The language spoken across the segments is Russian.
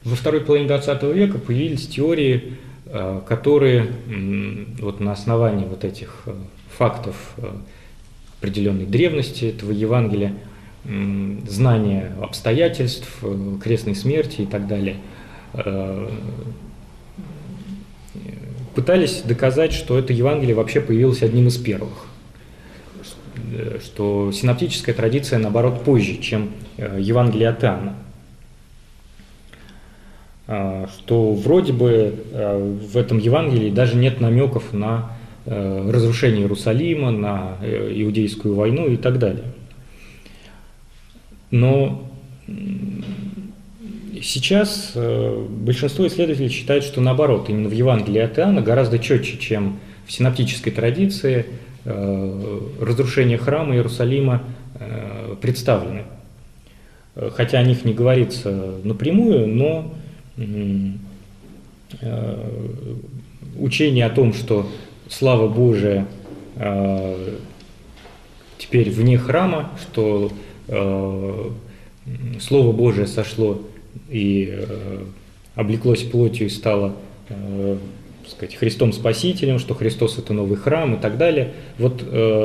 Во второй половине XX века появились теории, которые вот на основании вот этих фактов определенной древности этого Евангелия, знания обстоятельств, крестной смерти и так далее, пытались доказать, что это Евангелие вообще появилось одним из первых, что синоптическая традиция, наоборот, позже, чем Евангелие от Иоанна. Что вроде бы в этом Евангелии даже нет намеков на разрушение Иерусалима, на Иудейскую войну и так далее. Но сейчас большинство исследователей считает, что наоборот, именно в Евангелии от Иоанна гораздо четче, чем в синоптической традиции, разрушение храма Иерусалима представлены. Хотя о них не говорится напрямую, но учение о том, что слава Божия теперь вне храма, что Слово Божие сошло и облеклось плотью и стало, так сказать, Христом Спасителем, что Христос – это новый храм и так далее. Вот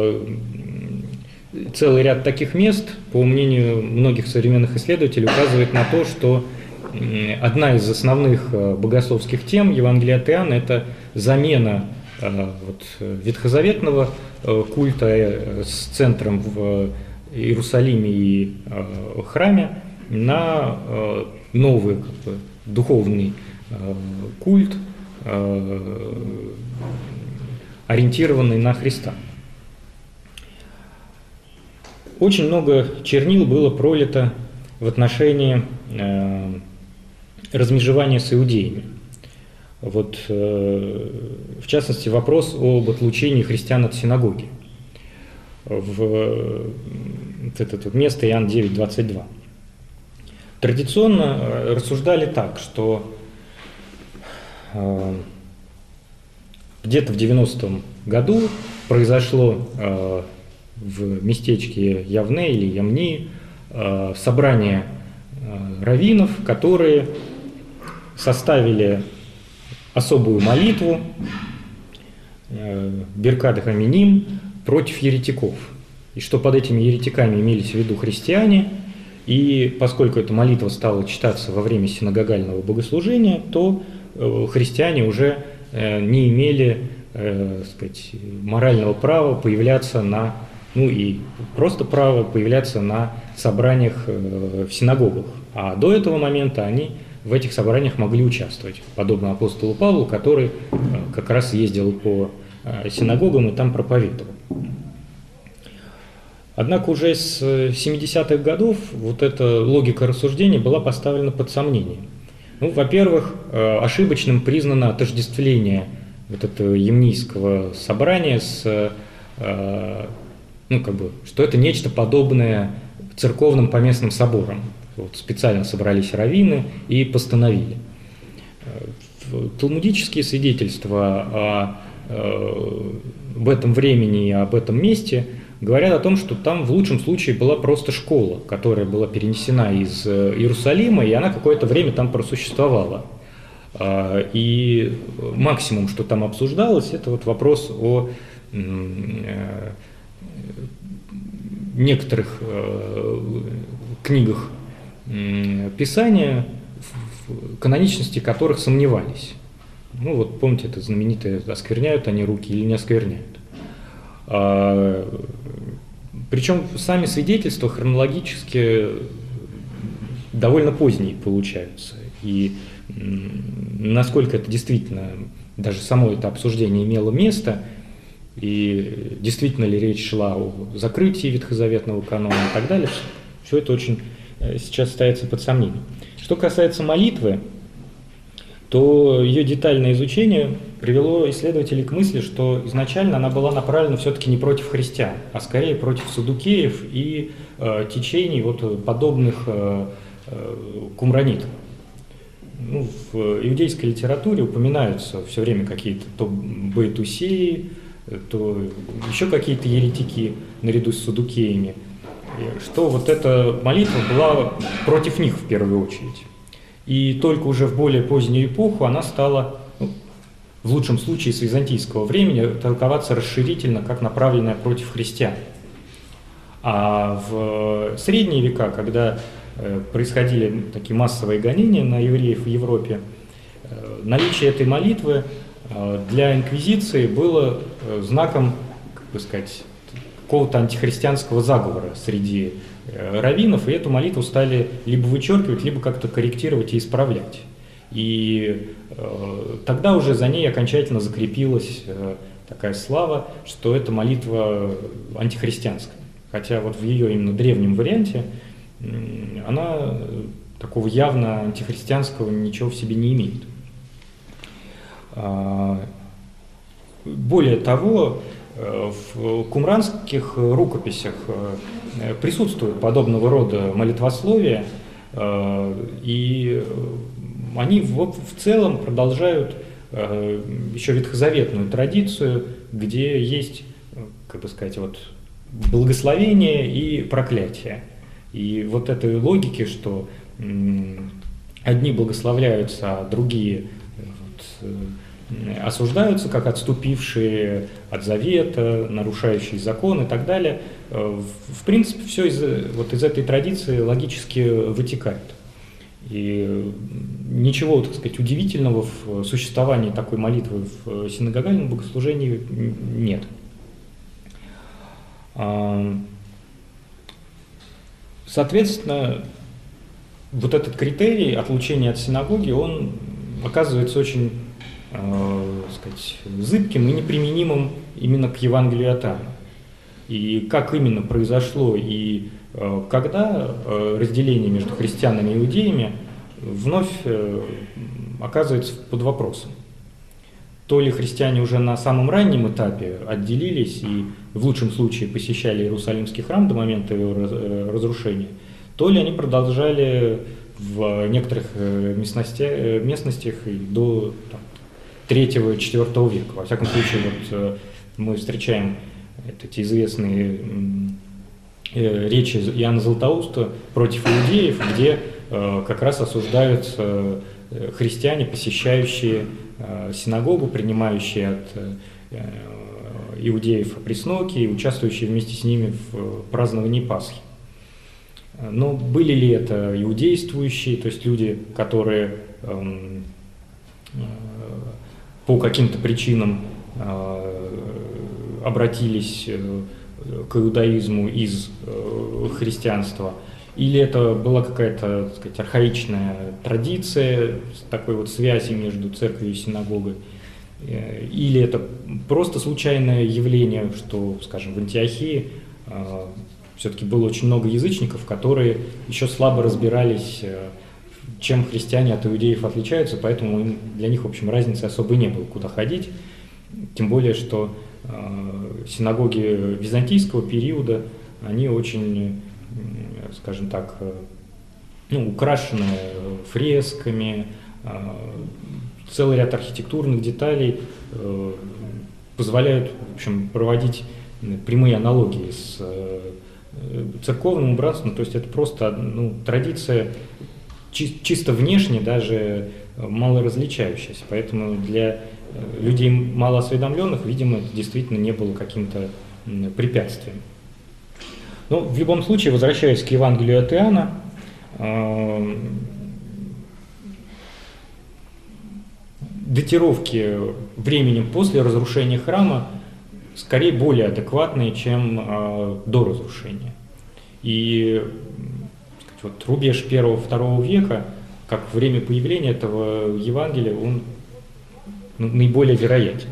целый ряд таких мест, по мнению многих современных исследователей, указывает на то, что одна из основных богословских тем Евангелия от Иоанна – это замена ветхозаветного культа с центром в Иерусалиме и храме на новый духовный культ, ориентированный на Христа. Очень много чернил было пролито в отношении размежевания с иудеями. Вот, в частности, вопрос об отлучении христиан от синагоги. В это место Иоанн 9:22. Традиционно рассуждали так, что где-то в 90-м году произошло в местечке Явне или Ямни собрание раввинов, которые составили особую молитву Беркат Хаминим против еретиков. И что под этими еретиками имелись в виду христиане, и поскольку эта молитва стала читаться во время синагогального богослужения, то христиане уже не имели, сказать, морального права появляться на, ну и просто права появляться на собраниях в синагогах. А до этого момента они в этих собраниях могли участвовать, подобно апостолу Павлу, который как раз ездил по синагогам и там проповедовал. Однако уже с 70-х годов вот эта логика рассуждения была поставлена под сомнение. Ну, во-первых, ошибочным признано отождествление вот этого Ямнийского собрания с, что это нечто подобное церковным поместным соборам. Вот специально собрались раввины и постановили. Талмудические свидетельства об этом времени и об этом месте говорят о том, что там в лучшем случае была просто школа, которая была перенесена из Иерусалима, и она какое-то время там просуществовала. И максимум, что там обсуждалось, это вот вопрос о некоторых книгах Писания, в каноничности которых сомневались. Ну вот помните, это знаменитое «оскверняют они руки или не оскверняют». Причем сами свидетельства хронологически довольно поздние получаются. И насколько это действительно, даже само это обсуждение имело место, и действительно ли речь шла о закрытии ветхозаветного канона и так далее, все это очень сейчас ставится под сомнение. Что касается молитвы, то ее детальное изучение привело исследователей к мысли, что изначально она была направлена все-таки не против христиан, а скорее против саддукеев и течений вот, подобных кумранитам. Ну, в иудейской литературе упоминаются все время какие-то то боэтусеи, то еще какие-то еретики наряду с саддукеями, что вот эта молитва была против них в первую очередь. И только уже в более позднюю эпоху она стала, ну, в лучшем случае с византийского времени, толковаться расширительно, как направленная против христиан. А в средние века, когда происходили такие массовые гонения на евреев в Европе, наличие этой молитвы для инквизиции было знаком, как бы сказать, какого-то антихристианского заговора среди раввинов, и эту молитву стали либо вычеркивать, либо как-то корректировать и исправлять. И тогда уже за ней окончательно закрепилась такая слава, что эта молитва антихристианская. Хотя вот в ее именно древнем варианте она такого явно антихристианского ничего в себе не имеет. Более того, в кумранских рукописях присутствуют подобного рода молитвословия, и они в целом продолжают еще ветхозаветную традицию, где есть, как бы сказать, вот благословение и проклятие. И вот этой логики, что одни благословляются, а другие осуждаются как отступившие от завета, нарушающие закон и так далее, в принципе, все из этой традиции логически вытекает. И ничего, так сказать, удивительного в существовании такой молитвы в синагогальном богослужении нет. Соответственно, вот этот критерий отлучения от синагоги, он оказывается очень, сказать, зыбким и неприменимым именно к Евангелию от Иоанна. И как именно произошло и когда разделение между христианами и иудеями вновь оказывается под вопросом. То ли христиане уже на самом раннем этапе отделились и в лучшем случае посещали Иерусалимский храм до момента его разрушения, то ли они продолжали в некоторых местностях и до 3-4 века. Во всяком случае, вот мы встречаем эти известные речи Иоанна Златоуста против иудеев, где как раз осуждаются христиане, посещающие синагогу, принимающие от иудеев пресноки и участвующие вместе с ними в праздновании Пасхи. Но были ли это иудействующие, то есть люди, которые по каким-то причинам обратились к иудаизму из христианства, или это была какая-то, так сказать, архаичная традиция такой вот связи между церковью и синагогой, или это просто случайное явление, что, скажем, в Антиохии все-таки было очень много язычников, которые еще слабо разбирались, чем христиане от иудеев отличаются, поэтому для них, в общем, разницы особой не было, куда ходить. Тем более, что синагоги византийского периода, они очень, скажем так, украшены фресками, целый ряд архитектурных деталей позволяют, в общем, проводить прямые аналогии с церковным убранством, то есть это просто традиция чисто внешне даже мало различающаяся, поэтому для людей малоосведомленных, видимо, это действительно не было каким-то препятствием. Но в любом случае, возвращаясь к Евангелию от Иоанна, датировки временем после разрушения храма скорее более адекватные, чем до разрушения. И вот рубеж 1-2 века, как время появления этого Евангелия, он наиболее вероятен.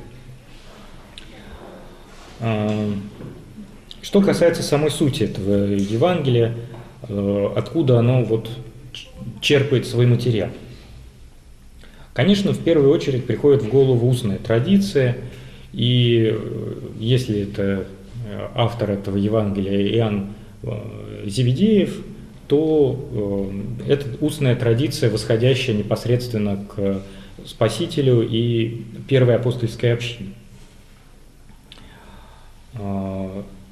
Что касается самой сути этого Евангелия, откуда оно вот черпает свой материал. Конечно, в первую очередь приходит в голову устная традиция, и если это автор этого Евангелия Иоанн Зеведеев, то это устная традиция, восходящая непосредственно к Спасителю и первой апостольской общине.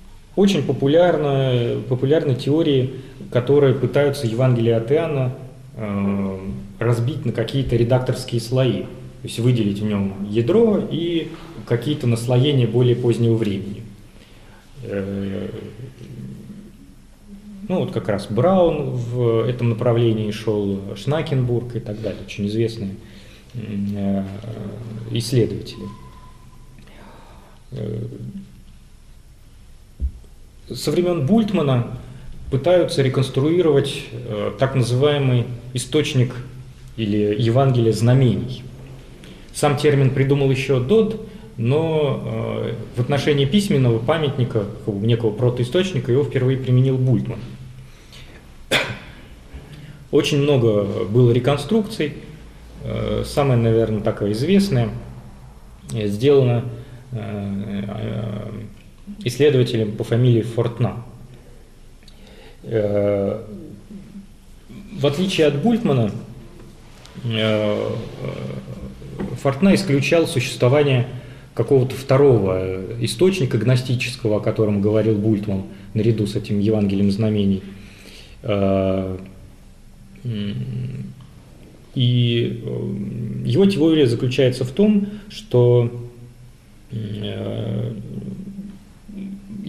Очень популярны теории, которые пытаются Евангелие от Иоанна разбить на какие-то редакторские слои, то есть выделить в нем ядро и какие-то наслоения более позднего времени. Ну вот как раз Браун в этом направлении шел, Шнакенбург и так далее, очень известные исследователи. Со времен Бультмана пытаются реконструировать так называемый источник или Евангелие знамений. Сам термин придумал еще Додд, но в отношении письменного памятника, некого протоисточника, его впервые применил Бультман. Очень много было реконструкций. Самая, наверное, такая известная сделана исследователем по фамилии Фортна. В отличие от Бультмана, Фортна исключал существование какого-то второго источника гностического, о котором говорил Бультман, наряду с этим Евангелием знамений. И его теория заключается в том, что в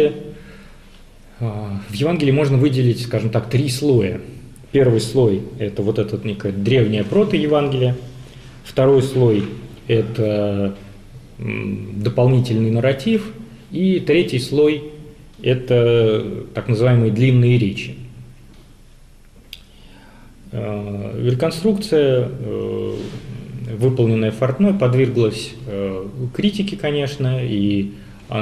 Евангелии можно выделить, скажем так, три слоя. Первый слой – это вот это некое древнее протоевангелие. Второй слой – это дополнительный нарратив. И третий слой – это так называемые длинные речи. Реконструкция, выполненная Фортной, подверглась критике, конечно, и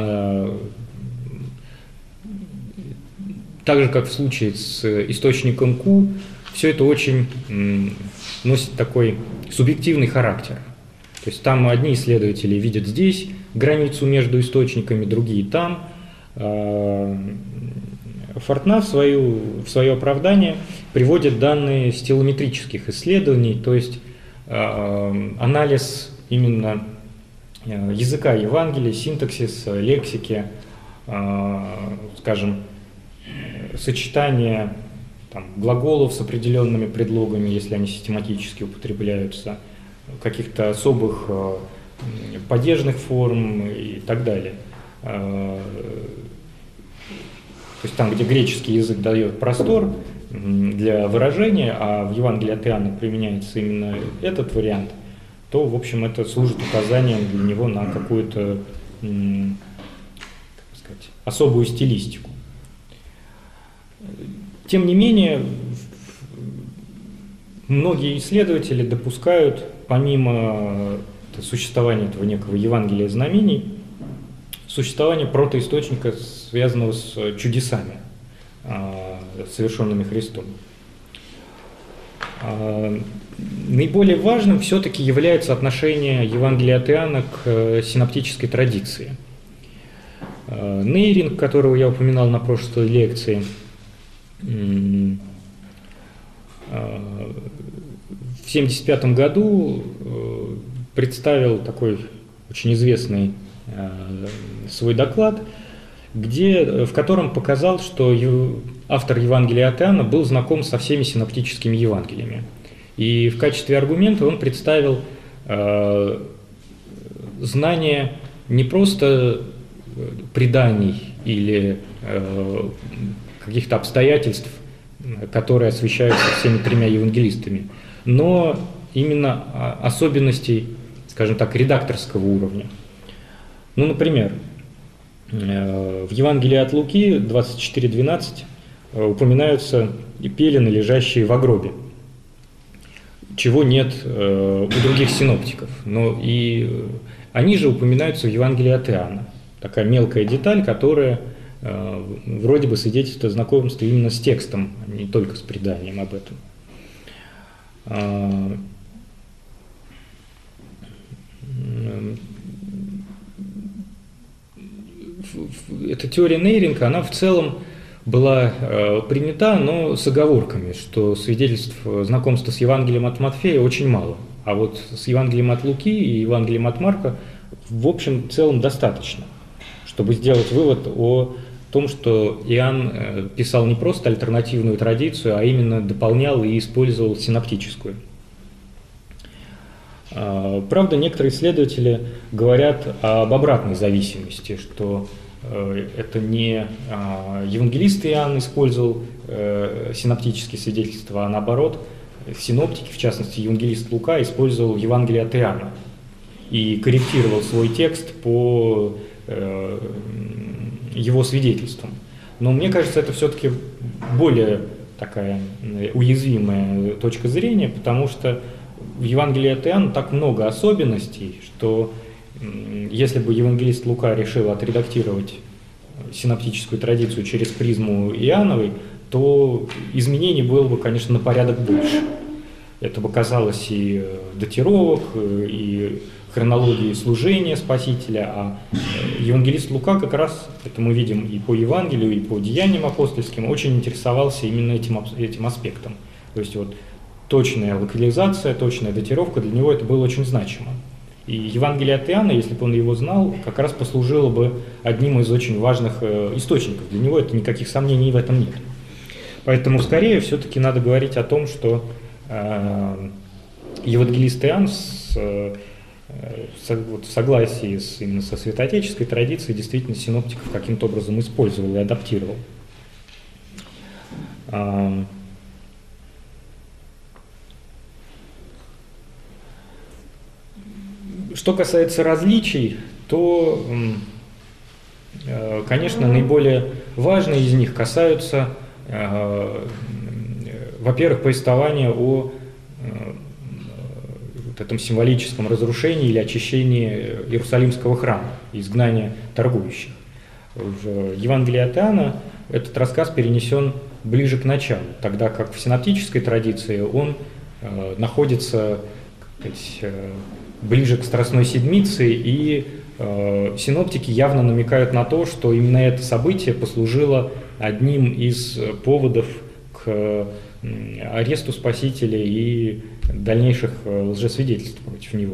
так же, как в случае с источником Q, все это очень носит такой субъективный характер. То есть там одни исследователи видят здесь границу между источниками, другие там. Фортна в свое оправдание приводит данные стилометрических исследований, то есть анализ именно языка Евангелия, синтаксис, лексики, скажем, сочетание глаголов с определенными предлогами, если они систематически употребляются, каких-то особых падежных форм и так далее. То есть там, где греческий язык дает простор для выражения, а в Евангелии от Иоанна применяется именно этот вариант, то, в общем, это служит указанием для него на какую-то, как сказать, особую стилистику. Тем не менее, многие исследователи допускают, помимо существования этого некого Евангелия знамений, существование протоисточника, связанного с чудесами, совершенными Христом. Наиболее важным все-таки является отношение Евангелия от Иоанна к синоптической традиции. Нейринг, которого я упоминал на прошлой лекции, в 1975 году представил такой очень известный свой доклад, в котором показал, что автор Евангелия от Иоанна был знаком со всеми синоптическими Евангелиями. И в качестве аргумента он представил знание не просто преданий или каких-то обстоятельств, которые освещаются всеми тремя евангелистами, но именно особенностей, скажем так, редакторского уровня. Ну, например, в Евангелии от Луки 24:12 упоминаются пелены, лежащие в гробе, чего нет у других синоптиков. Но и они же упоминаются в Евангелии от Иоанна. Такая мелкая деталь, которая вроде бы свидетельствует о знакомстве именно с текстом, а не только с преданием об этом. Эта теория Нейринга, она в целом была принята, но с оговорками, что свидетельств знакомства с Евангелием от Матфея очень мало. А вот с Евангелием от Луки и Евангелием от Марка в общем целом достаточно, чтобы сделать вывод о в том, что Иоанн писал не просто альтернативную традицию, а именно дополнял и использовал синоптическую. Правда, некоторые исследователи говорят об обратной зависимости, что это не евангелист Иоанн использовал синоптические свидетельства, а наоборот, синоптики, в частности евангелист Лука, использовал Евангелие от Иоанна и корректировал свой текст по его свидетельствам. Но мне кажется, это все-таки более такая уязвимая точка зрения, потому что в Евангелии от Иоанна так много особенностей, что если бы евангелист Лука решил отредактировать синоптическую традицию через призму Иоанновой, то изменений было бы, конечно, на порядок больше. Это бы касалось и датировок, и хронологии служения Спасителя, а евангелист Лука как раз, это мы видим и по Евангелию, и по деяниям апостольским, очень интересовался именно этим аспектом. То есть вот точная локализация, точная датировка, для него это было очень значимо. И Евангелие от Иоанна, если бы он его знал, как раз послужило бы одним из очень важных источников. Для него это никаких сомнений в этом нет. Поэтому скорее все-таки надо говорить о том, что евангелист Иоанн в согласии именно со святоотеческой традицией действительно синоптиков каким-то образом использовал и адаптировал. Что касается различий, то, конечно, наиболее важные из них касаются, во-первых, повествования о вот этом символическом разрушении или очищении Иерусалимского храма, изгнания торгующих. В Евангелии от Иоанна этот рассказ перенесен ближе к началу, тогда как в синоптической традиции он находится, так сказать, ближе к Страстной Седмице, и синоптики явно намекают на то, что именно это событие послужило одним из поводов к аресту Спасителя и дальнейших лжесвидетельств против него.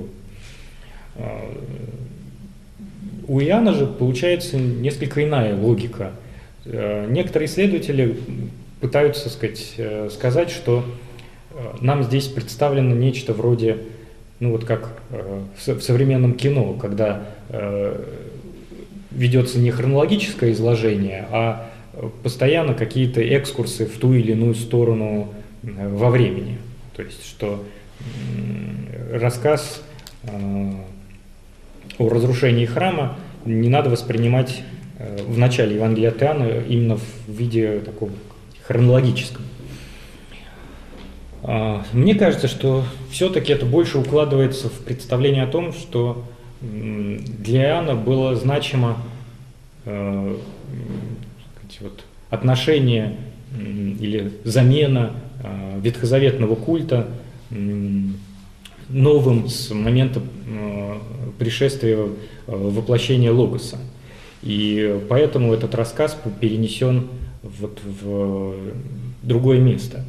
У Иоанна же получается несколько иная логика. Некоторые исследователи пытаются сказать, что нам здесь представлено нечто вроде, ну вот как в современном кино, когда ведется не хронологическое изложение, а постоянно какие-то экскурсы в ту или иную сторону во времени. То есть, что рассказ о разрушении храма не надо воспринимать в начале Евангелия от Иоанна именно в виде такого хронологического. Мне кажется, что все-таки это больше укладывается в представление о том, что для Иоанна было значимо отношение или замена ветхозаветного культа новым с момента пришествия воплощения Логоса. И поэтому этот рассказ перенесен вот в другое место.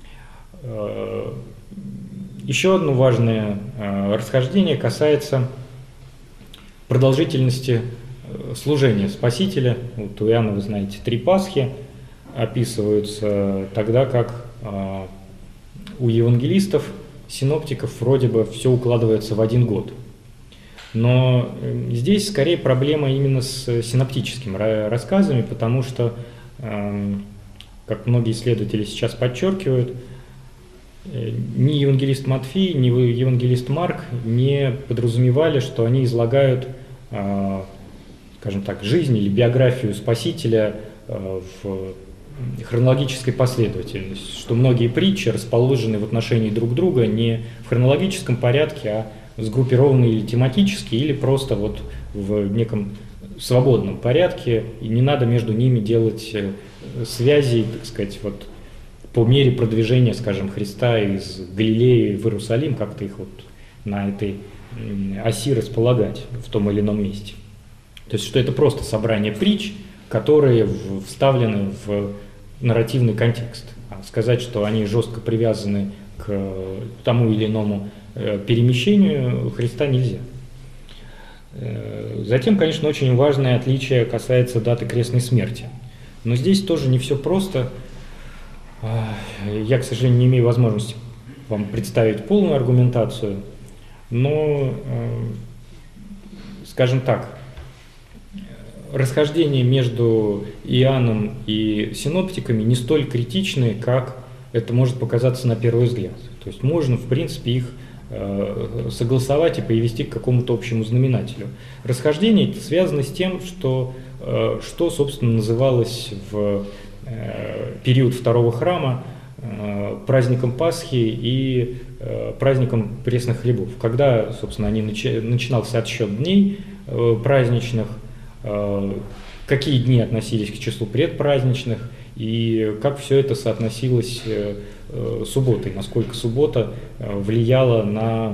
Еще одно важное расхождение касается продолжительности служения Спасителя. Вот у Иоанна, вы знаете, 3 Пасхи описываются, тогда как у евангелистов, синоптиков вроде бы все укладывается в 1 год. Но здесь скорее проблема именно с синоптическими рассказами, потому что, как многие исследователи сейчас подчеркивают, ни евангелист Матфей, ни евангелист Марк не подразумевали, что они излагают, скажем так, жизнь или биографию Спасителя в хронологической последовательности, что многие притчи расположены в отношении друг друга не в хронологическом порядке, а сгруппированы или тематически, или просто вот в неком свободном порядке, и не надо между ними делать связей, так сказать, вот по мере продвижения, скажем, Христа из Галилеи в Иерусалим, как-то их вот на этой оси располагать в том или ином месте. То есть, что это просто собрание притч, которые вставлены в нарративный контекст. А сказать, что они жестко привязаны к тому или иному перемещению Христа, нельзя. Затем, конечно, очень важное отличие касается даты крестной смерти. Но здесь тоже не все просто. Я, к сожалению, не имею возможности вам представить полную аргументацию, но, скажем так, расхождения между Иоанном и синоптиками не столь критичны, как это может показаться на первый взгляд. То есть можно, в принципе, их согласовать и привести к какому-то общему знаменателю. Расхождение связано с тем, что, собственно, называлось в период второго храма праздником Пасхи и праздником пресных хлебов. Когда, собственно, начинался отсчет дней праздничных, какие дни относились к числу предпраздничных и как все это соотносилось с субботой, насколько суббота влияла на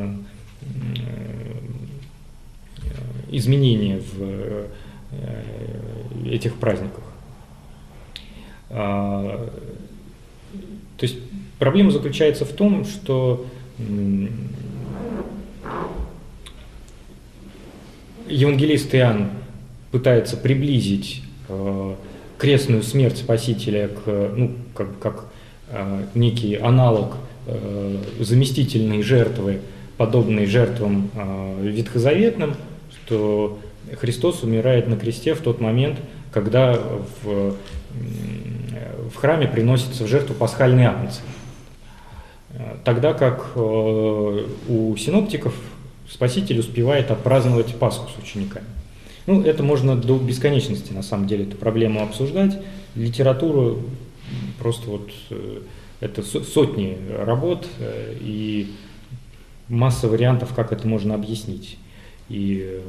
изменения в этих праздниках. То есть проблема заключается в том, что евангелист Иоанн пытается приблизить крестную смерть Спасителя как некий аналог заместительной жертвы, подобной жертвам ветхозаветным, что Христос умирает на кресте в тот момент, когда в храме приносится в жертву пасхальный агнец. Тогда как у синоптиков Спаситель успевает отпраздновать Пасху с учениками. Ну, это можно до бесконечности, на самом деле, эту проблему обсуждать. Литературу просто вот это сотни работ и масса вариантов, как это можно объяснить. И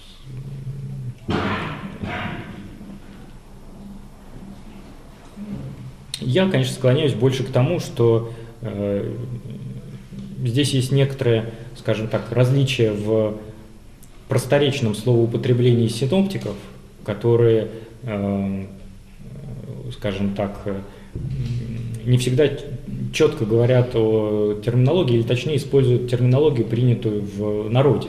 я, конечно, склоняюсь больше к тому, что здесь есть некоторое, скажем так, различие в просторечном словоупотреблении синоптиков, которые, скажем так, не всегда четко говорят о терминологии, или точнее используют терминологию, принятую в народе.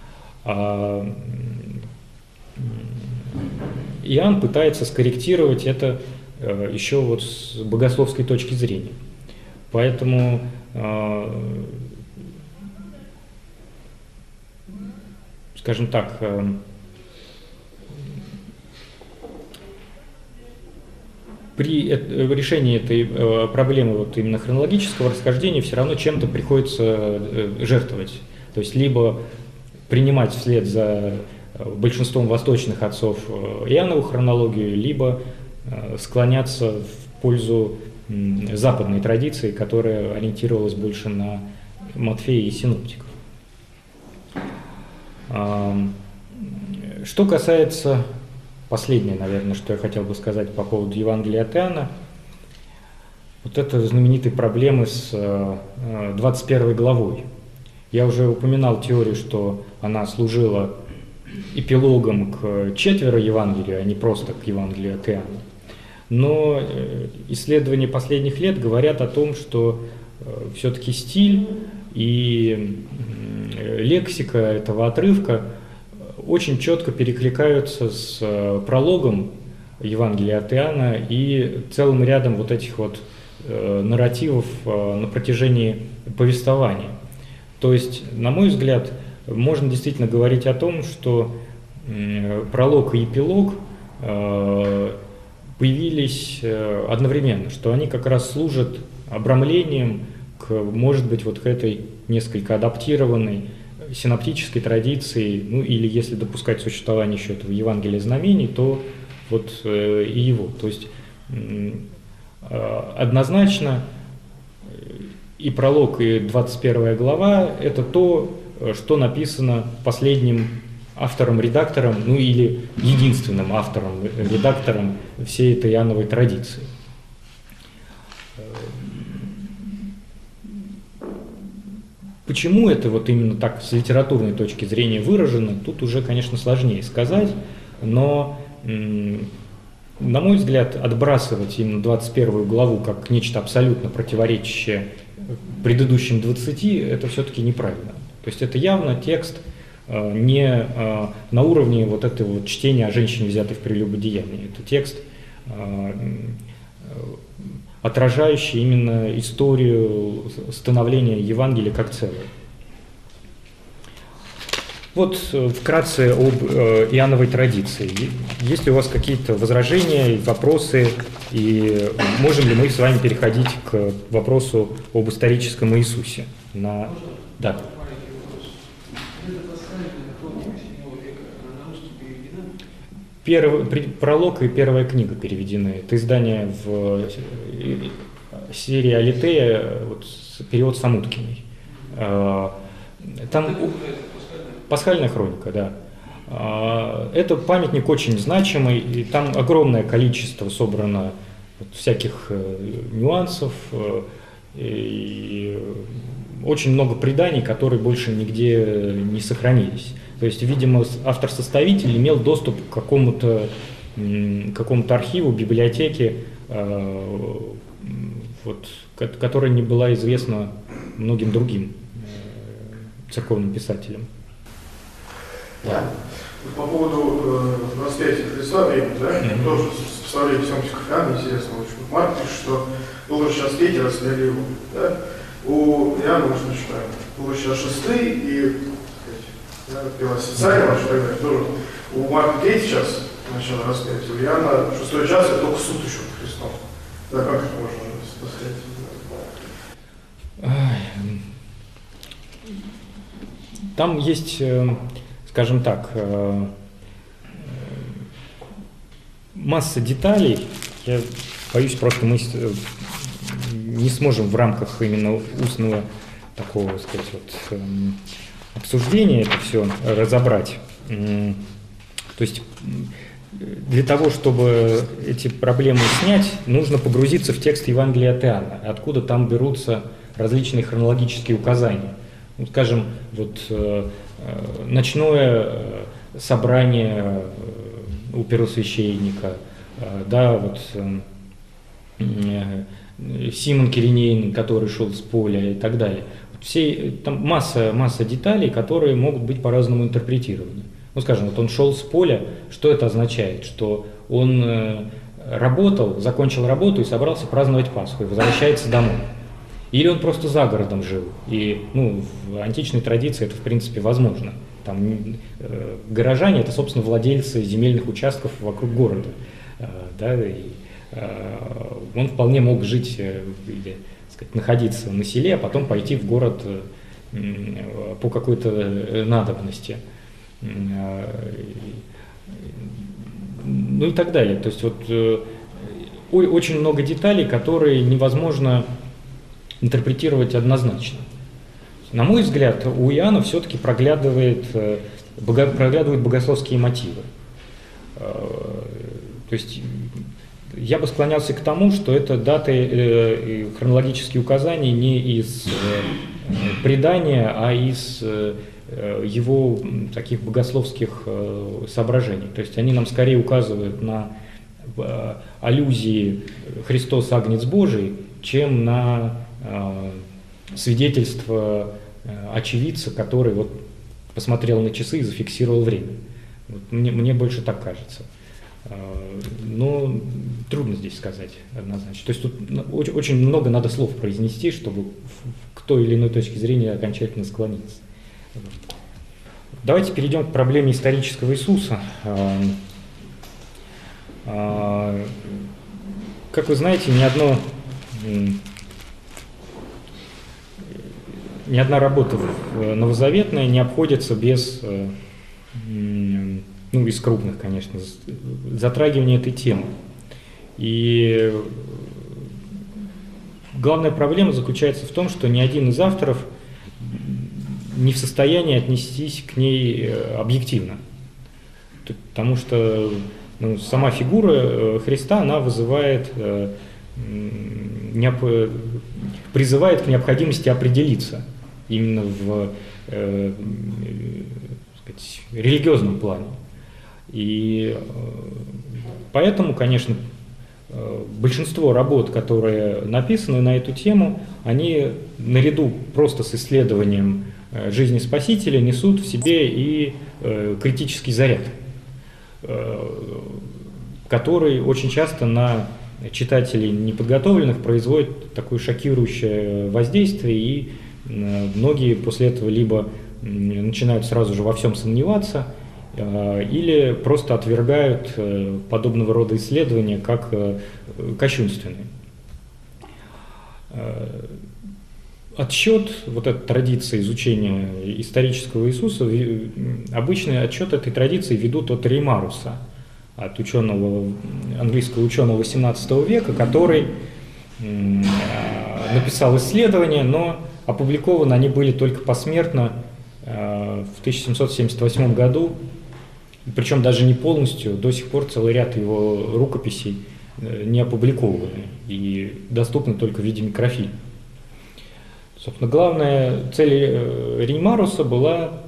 Иоанн пытается скорректировать это еще вот с богословской точки зрения. Поэтому скажем так, при решении этой проблемы вот именно хронологического расхождения все равно чем-то приходится жертвовать. То есть либо принимать вслед за большинством восточных отцов Иоаннову хронологию, либо склоняться в пользу западной традиции, которая ориентировалась больше на Матфея и синоптиков. Что касается, последнее, наверное, что я хотел бы сказать по поводу Евангелия от Иоанна, вот это знаменитой проблемы с 21 главой. Я уже упоминал теорию, что она служила эпилогом к четверо Евангелию, а не просто к Евангелию от Иоанна. Но исследования последних лет говорят о том, что все-таки стиль и лексика этого отрывка очень четко перекликаются с прологом Евангелия от Иоанна и целым рядом вот этих вот нарративов на протяжении повествования. То есть, на мой взгляд, можно действительно говорить о том, что пролог и эпилог появились одновременно, что они как раз служат обрамлением к, может быть, вот к этой несколько адаптированной синоптической традиции, ну или если допускать существование еще этого Евангелия знамений, то вот и его. То есть однозначно и пролог, и 21 глава – это то, что написано последним автором-редактором, ну или единственным автором-редактором всей этой Иоанновой традиции. Почему это вот именно так с литературной точки зрения выражено, тут уже, конечно, сложнее сказать, но, на мой взгляд, отбрасывать именно 21 главу как нечто абсолютно противоречащее предыдущим 20, это все-таки неправильно. То есть это явно текст, не на уровне вот этого вот чтения о женщине, взятой в прелюбодеянии. Это текст, отражающий именно историю становления Евангелия как целое. Вот вкратце об Иоанновой традиции. Есть ли у вас какие-то возражения, вопросы, и можем ли мы с вами переходить к вопросу об историческом Иисусе? Да. Пролог и первая книга переведены. Это издание в серии Алитея, вот, перевод Самуткиной. Там Пасхальная хроника, да. Это памятник очень значимый, и там огромное количество собрано вот всяких нюансов, и очень много преданий, которые больше нигде не сохранились. То есть, видимо, автор-составитель имел доступ к какому-то архиву, библиотеке, вот, которая не была известна многим другим церковным писателям. Да. По поводу распятия Христа, да, тоже составляет Семских Иоанна, интересно очень. Марк пишет, что был сейчас третий, распяли его. Да? У Иоанна, мы начинаем, был сейчас шестый, и пилась социальная ваша тогда, тоже у Марка третий час начало распятия, у Иоанна шестой час, это только суд еще Христом. Да, как это можно сказать? Там есть, скажем так, масса деталей. Я боюсь, просто мы не сможем в рамках именно устного такого, так сказать, вот, обсуждения это все разобрать. То есть для того, чтобы эти проблемы снять, нужно погрузиться в текст Евангелия от Иоанна, откуда там берутся различные хронологические указания. Ну, скажем, вот ночное собрание у первосвященника, да, вот Симон Киринейн, который шел с поля и так далее. Там масса деталей, которые могут быть по-разному интерпретированы. Ну, скажем, вот он шел с поля, что это означает? Что он работал, закончил работу и собрался праздновать Пасху, и возвращается домой. Или он просто за городом жил. И в античной традиции это, в принципе, возможно. Там горожане – это, собственно, владельцы земельных участков вокруг города. Да, и он вполне мог жить или, сказать, находиться на селе, а потом пойти в город по какой-то надобности. Ну и так далее. То есть вот очень много деталей, которые невозможно интерпретировать однозначно. На мой взгляд, у Иоанна все-таки проглядывают богословские мотивы. То есть я бы склонялся к тому, что это даты, хронологические указания не из предания, а из его таких богословских соображений. То есть они нам скорее указывают на аллюзии «Христос Агнец Божий», чем на свидетельство очевидца, который вот посмотрел на часы и зафиксировал время. Вот мне больше так кажется. Но трудно здесь сказать однозначно. То есть тут очень много надо слов произнести, чтобы к той или иной точке зрения окончательно склониться. Давайте перейдем к проблеме исторического Иисуса. Как вы знаете, ни одна работа новозаветная не обходится без, из крупных, конечно, затрагивания этой темы. И главная проблема заключается в том, что ни один из авторов не в состоянии отнестись к ней объективно. Потому что сама фигура Христа, она вызывает, призывает к необходимости определиться именно в сказать, религиозном плане. И поэтому, конечно, большинство работ, которые написаны на эту тему, они наряду просто с исследованием жизни Спасителя несут в себе и критический заряд, который очень часто на читателей неподготовленных производит такое шокирующее воздействие, и многие после этого либо начинают сразу же во всем сомневаться, или просто отвергают подобного рода исследования как кощунственные. Отсчет вот этой традиции изучения исторического Иисуса, обычный отсчет этой традиции ведут от Реймаруса, от английского ученого XVIII века, который написал исследования, но опубликованы они были только посмертно в 1778 году, причем даже не полностью, до сих пор целый ряд его рукописей не опубликованы и доступны только в виде микрофильма. Собственно, главная цель Реймаруса была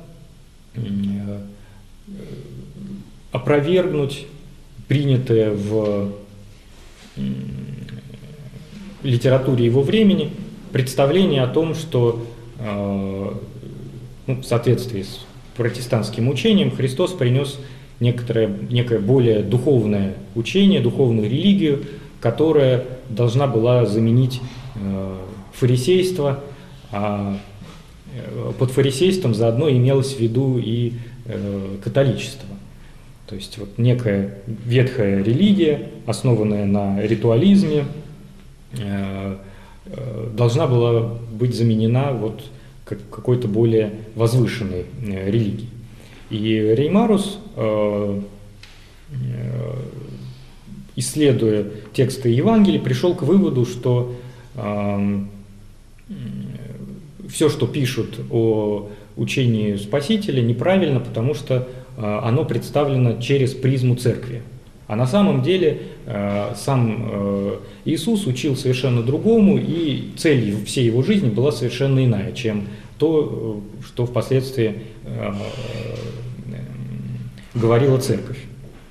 опровергнуть принятое в литературе его времени представление о том, что в соответствии с протестантским учением Христос принес некое более духовное учение, духовную религию, которая должна была заменить фарисейство, а под фарисейством заодно имелось в виду и католичество. То есть вот некая ветхая религия, основанная на ритуализме, должна была быть заменена вот какой-то более возвышенной религией. И Реймарус, исследуя тексты Евангелий, пришел к выводу, что все, что пишут о учении Спасителя, неправильно, потому что оно представлено через призму церкви. А на самом деле сам Иисус учил совершенно другому, и цель всей его жизни была совершенно иная, чем то, что впоследствии говорила церковь.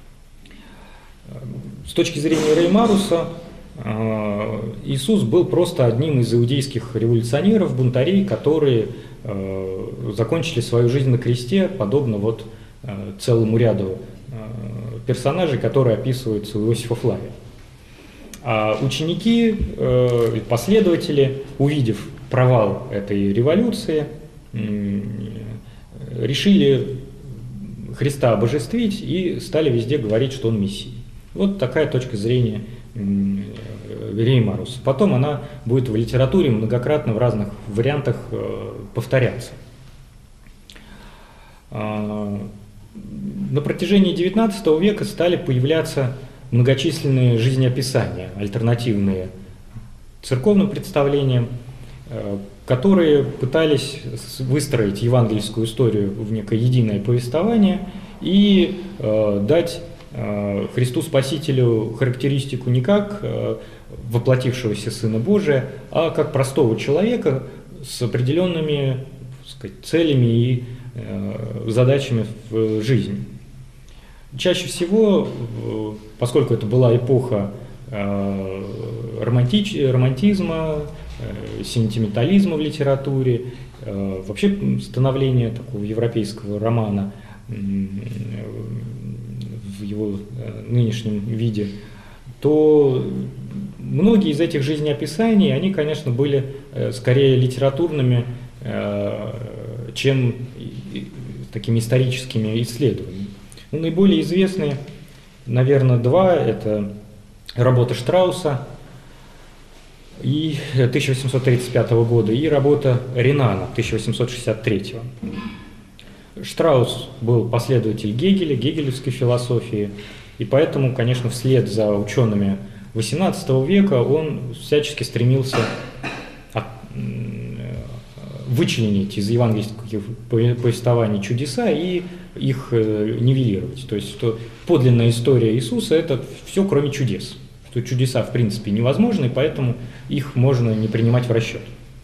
С точки зрения Реймаруса, Иисус был просто одним из иудейских революционеров, бунтарей, которые закончили свою жизнь на кресте, подобно вот целому ряду персонажей, которые описываются у Иосифа Флавия. А ученики, последователи, увидев провал этой революции, решили Христа обожествить и стали везде говорить, что он Мессия. Вот такая точка зрения Реймаруса. Потом она будет в литературе многократно в разных вариантах повторяться. На протяжении XIX века стали появляться многочисленные жизнеописания, альтернативные церковным представлениям, которые пытались выстроить евангельскую историю в некое единое повествование и дать Христу Спасителю характеристику не как воплотившегося Сына Божия, а как простого человека с определенными, так сказать, целями и задачами в жизни. Чаще всего, поскольку это была эпоха романтизма, сентиментализма в литературе, вообще становления такого европейского романа в его нынешнем виде, то многие из этих жизнеописаний, они, конечно, были скорее литературными, чем такими историческими исследованиями. Ну, наиболее известные, наверное, два – это работа Штрауса и 1835 года и работа Ренана 1863. Штраус был последователь Гегеля, гегелевской философии, и поэтому, конечно, вслед за учеными XVIII века он всячески стремился вычленить из евангельских повествований чудеса и их нивелировать. То есть, что подлинная история Иисуса – это все, кроме чудес. Что чудеса, в принципе, невозможны, поэтому их можно не принимать в расчет.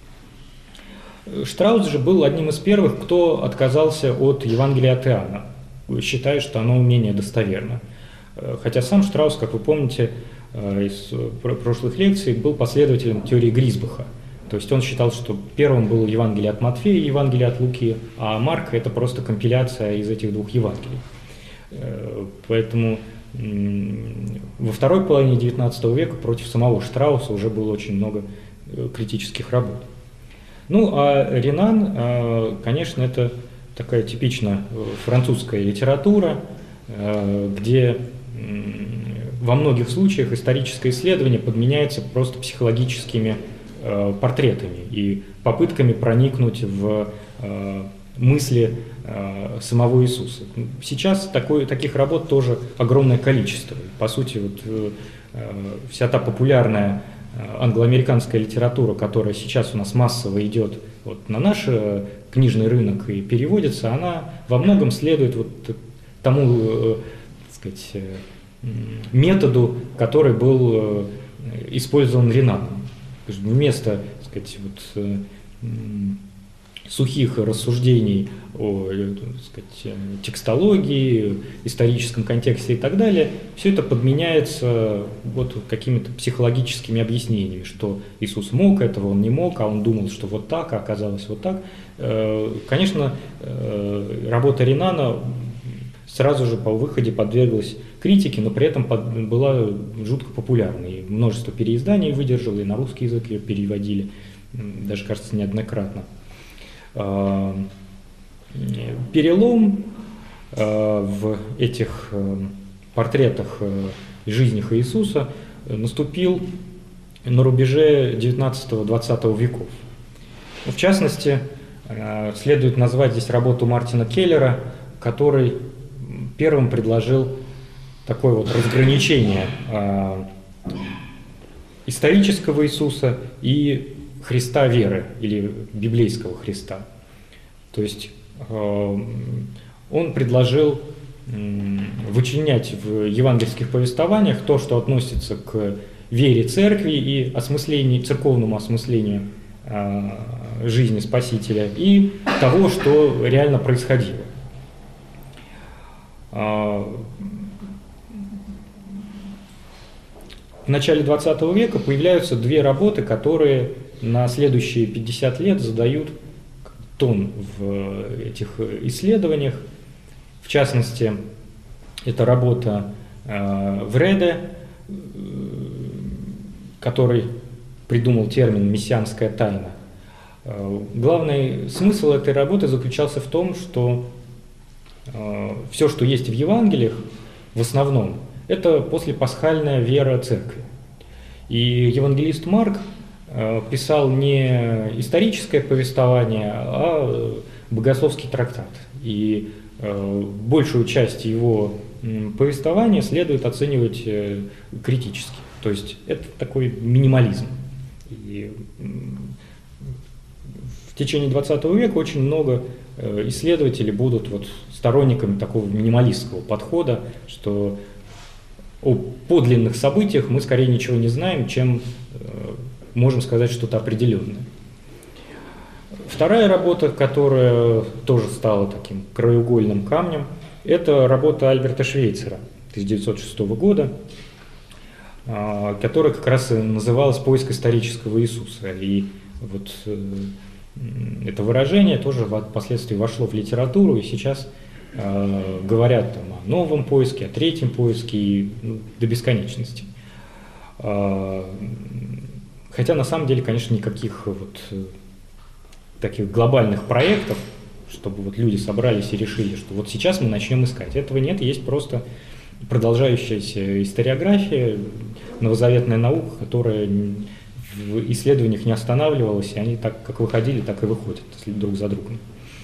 Штраус же был одним из первых, кто отказался от Евангелия от Иоанна, считая, что оно менее достоверно. Хотя сам Штраус, как вы помните из прошлых лекций, был последователем теории Гризбаха. То есть он считал, что первым было Евангелие от Матфея и Евангелие от Луки, а Марк – это просто компиляция из этих двух Евангелий. Поэтому во второй половине XIX века против самого Штрауса уже было очень много критических работ. Ну, а Ренан, конечно, это такая типично французская литература, где во многих случаях историческое исследование подменяется просто психологическими портретами и попытками проникнуть в мысли самого Иисуса. Сейчас таких работ тоже огромное количество. По сути, вот, вся та популярная англоамериканская литература, которая сейчас у нас массово идет вот на наш книжный рынок и переводится, она во многом следует вот тому, так сказать, методу, который был использован Ренаном. Вместо, так сказать, вот, сухих рассуждений о, так сказать, текстологии, историческом контексте и так далее, все это подменяется вот какими-то психологическими объяснениями, что Иисус мог этого, он не мог, а он думал, что вот так, а оказалось вот так. Конечно, работа Ренана сразу же по выходе подверглась критике, но при этом была жутко популярной. И множество переизданий выдержала, и на русский язык ее переводили, даже, кажется, неоднократно. Перелом в этих портретах и жизнях Иисуса наступил на рубеже 19-20 веков. В частности, следует назвать здесь работу Мартина Келлера, который первым предложил такое вот разграничение исторического Иисуса и Христа веры или библейского Христа. То есть он предложил вычленять в евангельских повествованиях то, что относится к вере церкви и церковному осмыслению жизни Спасителя, и того, что реально происходило. В начале 20 века появляются две работы, которые на следующие 50 лет задают тон в этих исследованиях. В частности, это работа Вреде, который придумал термин «мессианская тайна». Главный смысл этой работы заключался в том, что все, что есть в Евангелиях, в основном, это послепасхальная вера церкви. И евангелист Марк писал не историческое повествование, а богословский трактат. И большую часть его повествования следует оценивать критически. То есть это такой минимализм. И в течение 20 века очень много исследователей будут вот сторонниками такого минималистского подхода, что о подлинных событиях мы скорее ничего не знаем, чем можем сказать что-то определенное. Вторая работа, которая тоже стала таким краеугольным камнем, это работа Альберта Швейцера 1906 года, которая как раз и называлась «Поиск исторического Иисуса». И вот это выражение тоже впоследствии вошло в литературу, и сейчас говорят там о новом поиске, о третьем поиске и до бесконечности. Хотя на самом деле, конечно, никаких вот таких глобальных проектов, чтобы вот люди собрались и решили, что вот сейчас мы начнем искать. Этого нет, есть просто продолжающаяся историография, новозаветная наука, которая в исследованиях не останавливалась, и они так как выходили, так и выходят друг за другом.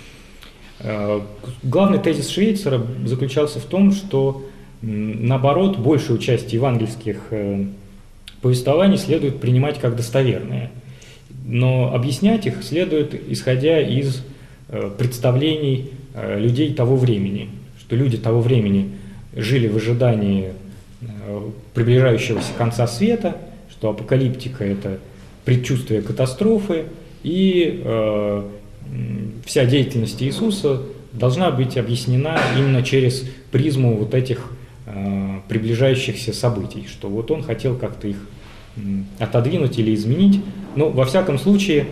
Главный тезис Швейцера заключался в том, что наоборот, большую часть евангельских повествований следует принимать как достоверные, но объяснять их следует, исходя из представлений людей того времени, что люди того времени жили в ожидании приближающегося конца света, что апокалиптика – это предчувствие катастрофы, и вся деятельность Иисуса должна быть объяснена именно через призму вот этих приближающихся событий, что вот он хотел как-то их отодвинуть или изменить, Ну, во всяком случае,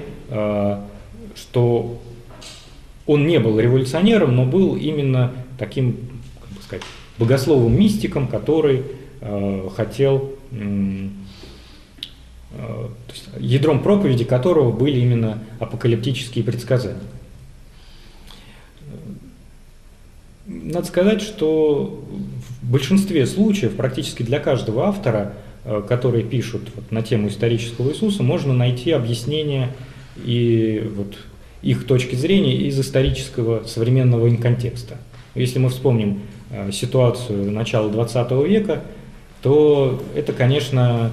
что он не был революционером, но был именно таким, как бы сказать, богословом-мистиком, который хотел, то есть ядром проповеди которого были именно апокалиптические предсказания. Надо сказать, что в большинстве случаев, практически для каждого автора, которые пишут вот на тему исторического Иисуса, можно найти объяснение и вот их точки зрения из исторического современного им контекста. Если мы вспомним ситуацию начала XX века, то это, конечно,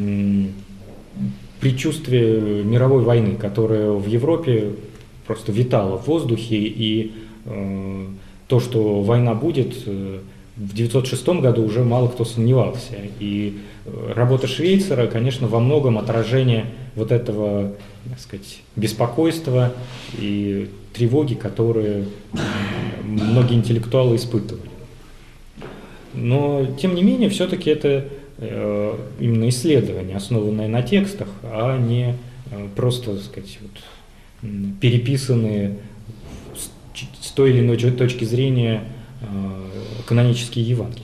предчувствие мировой войны, которая в Европе просто витала в воздухе, и то, что война будет, в 1906 году уже мало кто сомневался. И работа Швейцера, конечно, во многом отражение вот этого, так сказать, беспокойства и тревоги, которые многие интеллектуалы испытывали. Но, тем не менее, все-таки это именно исследование, основанное на текстах, а не просто, так сказать, вот, переписанные с той или иной точки зрения канонические Евангелия.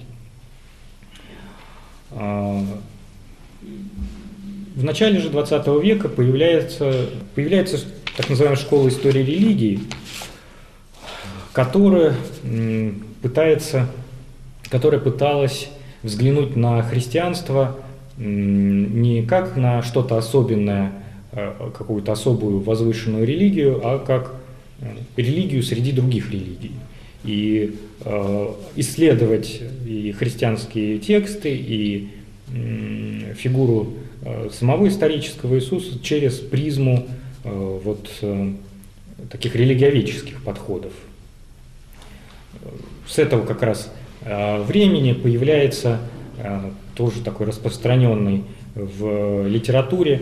В начале же XX века появляется так называемая школа истории религии, которая пыталась взглянуть на христианство не как на что-то особенное, какую-то особую возвышенную религию, а как религию среди других религий. И исследовать и христианские тексты, и фигуру самого исторического Иисуса через призму вот таких религиоведческих подходов. С этого как раз времени появляется тоже такой распространенный в литературе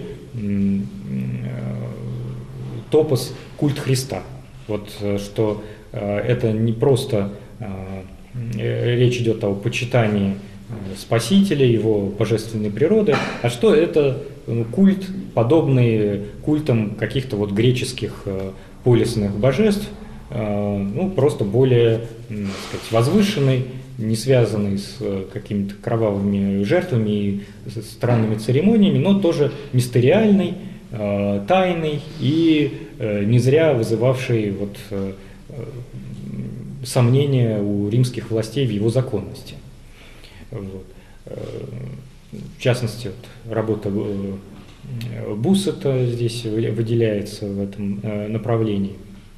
топос «Культ Христа». Вот что это не просто речь идет о почитании Спасителя, его божественной природы, а что это культ, подобный культам каких-то вот греческих полисных божеств, ну, просто более, так сказать, возвышенный, не связанный с какими-то кровавыми жертвами и странными церемониями, но тоже мистериальный, тайный и не зря вызывавший вот сомнения у римских властей в его законности. Вот. В частности, вот, работа Буссета здесь выделяется в этом направлении.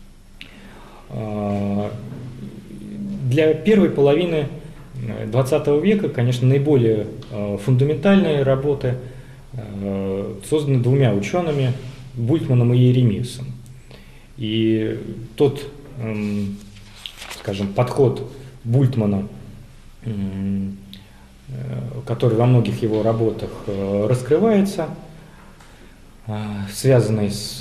Для первой половины XX века, конечно, наиболее фундаментальные работы созданы двумя учеными, Бультманом и Иеремиусом. И тот, скажем, подход Бультмана, который во многих его работах раскрывается, связанный с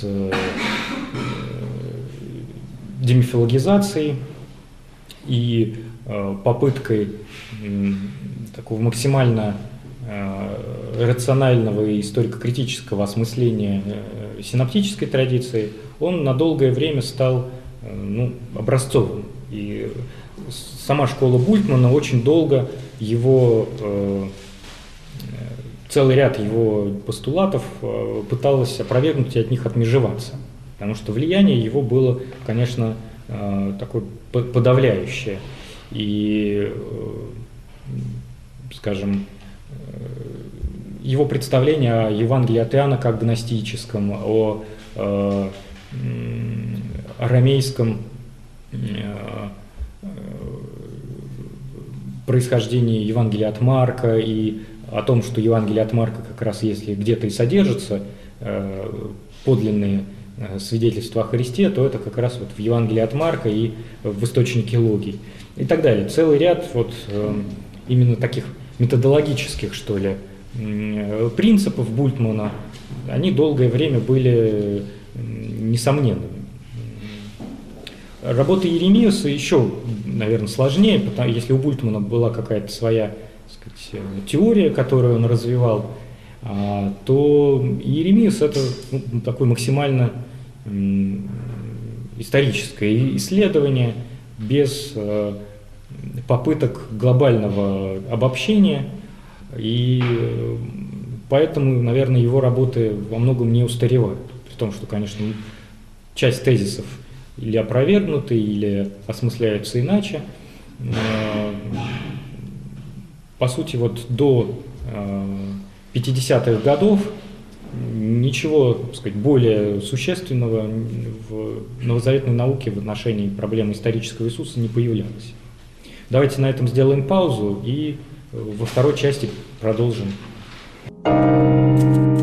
демифологизацией и попыткой такого максимально рационального и историко-критического осмысления синоптической традиции, он на долгое время стал образцовым. И сама школа Бультмана очень долго целый ряд его постулатов пыталась опровергнуть и от них отмежеваться, потому что влияние его было, конечно, такое подавляющее. И, скажем, его представление о Евангелии от Иоанна как гностическом, о арамейском происхождении Евангелия от Марка и о том, что Евангелие от Марка как раз, если где-то и содержится подлинные свидетельства о Христе, то это как раз вот в Евангелии от Марка и в источнике Логий и так далее. Целый ряд вот именно таких методологических, что ли, принципов Бультмана, они долгое время были несомненными. Работа Иеремиуса еще, наверное, сложнее, если у Бультмана была какая-то своя, так сказать, теория, которую он развивал, то Иеремиас – это такое максимально историческое исследование без попыток глобального обобщения, и поэтому, наверное, его работы во многом не устаревают. При том, что, конечно, часть тезисов или опровергнуты, или осмысляются иначе. По сути, вот до 50-х годов ничего, так сказать, более существенного в новозаветной науке в отношении проблемы исторического Иисуса не появлялось. Давайте на этом сделаем паузу и во второй части продолжим.